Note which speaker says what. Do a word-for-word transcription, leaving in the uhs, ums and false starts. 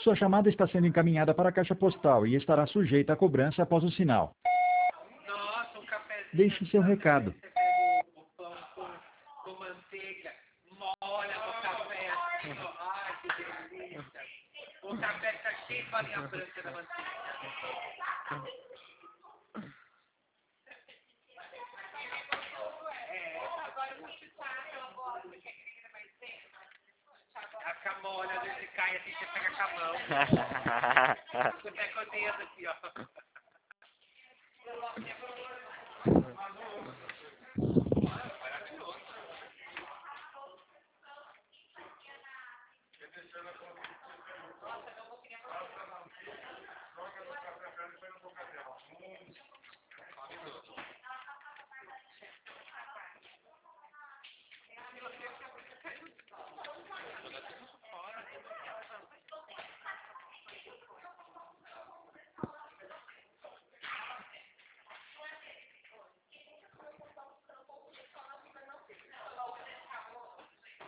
Speaker 1: Sua chamada está sendo encaminhada para a caixa postal e estará sujeita à cobrança após o sinal.
Speaker 2: Nossa, um cafezinho.
Speaker 1: Deixe seu recado.
Speaker 2: Você pega o, o pão com, com manteiga, molha no café assim, ó. Ai, que delícia. O café tá cheio de farinha branca da manteiga. A camolha, às vezes cai assim, você pega com a mão. Você pega o dedo aqui, ó.